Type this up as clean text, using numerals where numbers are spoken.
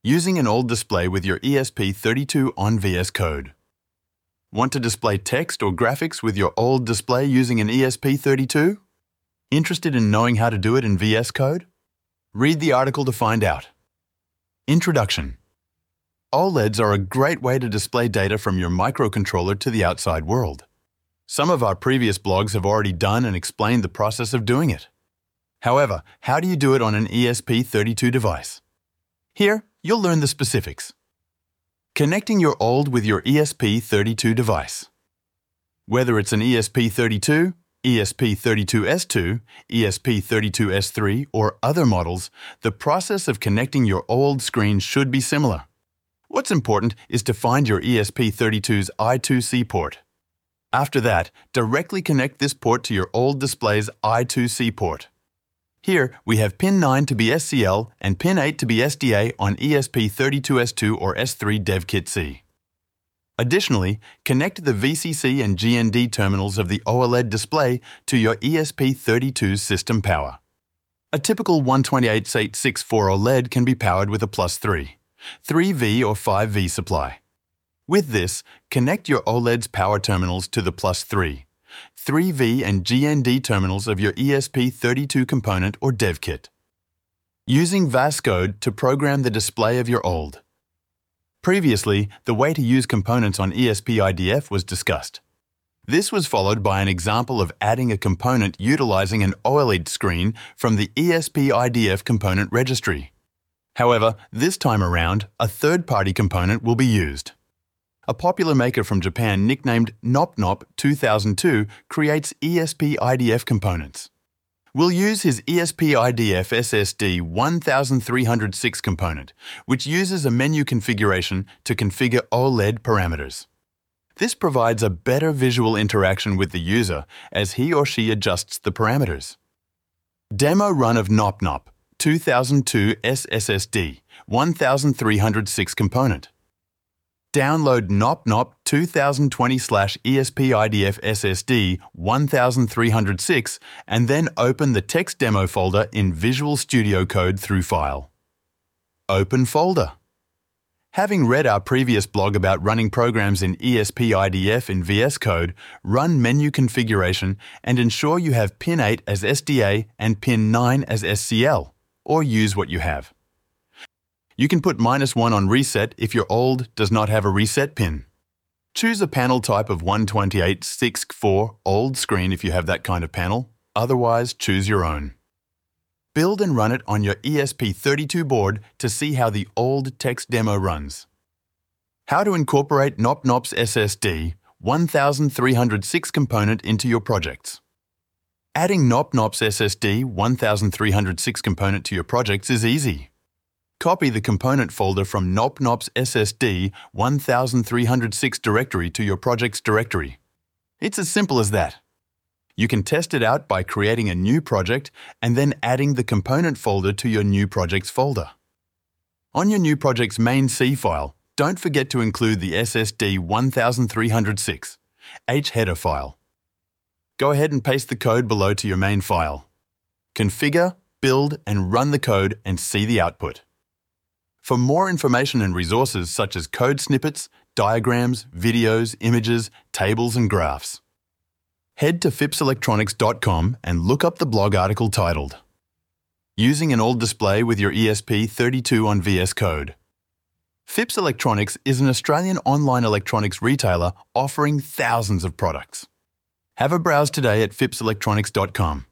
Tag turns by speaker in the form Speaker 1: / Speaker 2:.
Speaker 1: Using an old display with your ESP32 on VS Code. Want to display text or graphics with your old display using an ESP32? Interested in knowing how to do it in VS Code? Read the article to find out. Introduction. OLEDs are a great way to display data from your microcontroller to the outside world. Some of our previous blogs have already done and explained the process of doing it. However, how do you do it on an ESP32 device? Here, you'll learn the specifics. Connecting your old with your ESP32 device. Whether it's an ESP32, ESP32S2, ESP32S3, or other models, the process of connecting your old screen should be similar. What's important is to find your ESP32's I2C port. After that, directly connect this port to your old display's I2C port. Here, we have pin 9 to be SCL and pin 8 to be SDA on ESP32S2 or S3 DevKit-C. Additionally, connect the VCC and GND terminals of the OLED display to your ESP32's system power. A typical 128/864 OLED can be powered with a +3, 3V or 5V supply. With this, connect your OLED's power terminals to the +3, 3V and GND terminals of your ESP32 component or DevKit. Using VS Code to program the display of your old. Previously, the way to use components on ESP-IDF was discussed. This was followed by an example of adding a component utilizing an OLED screen from the ESP-IDF component registry. However, this time around, a third-party component will be used. A popular maker from Japan nicknamed NopNop 2002 creates ESP-IDF components. We'll use his ESP-IDF SSD 1306 component, which uses a menu configuration to configure OLED parameters. This provides a better visual interaction with the user as he or she adjusts the parameters. Demo run of NopNop 2002 SSD 1306 component. Download NopNop 2020/ESP-IDF SSD 1306 and then open the text demo folder in Visual Studio Code through File. Open folder. Having read our previous blog about running programs in ESP-IDF in VS Code, run menu configuration and ensure you have pin 8 as SDA and pin 9 as SCL, or use what you have. You can put -1 on reset if your old does not have a reset pin. Choose a panel type of 128/64 old screen if you have that kind of panel, otherwise choose your own. Build and run it on your ESP32 board to see how the old text demo runs. How to incorporate NopNop's SSD 1306 component into your projects. Adding NopNop's SSD 1306 component to your projects is easy. Copy the component folder from NopNop's SSD 1306 directory to your project's directory. It's as simple as that. You can test it out by creating a new project and then adding the component folder to your new project's folder. On your new project's main C file, don't forget to include the SSD 1306 H header file. Go ahead and paste the code below to your main file. Configure, build, and run the code and see the output. For more information and resources such as code snippets, diagrams, videos, images, tables, and graphs, head to phipselectronics.com and look up the blog article titled Using an Old Display with Your ESP32 on VS Code. Phipps Electronics is an Australian online electronics retailer offering thousands of products. Have a browse today at phipselectronics.com.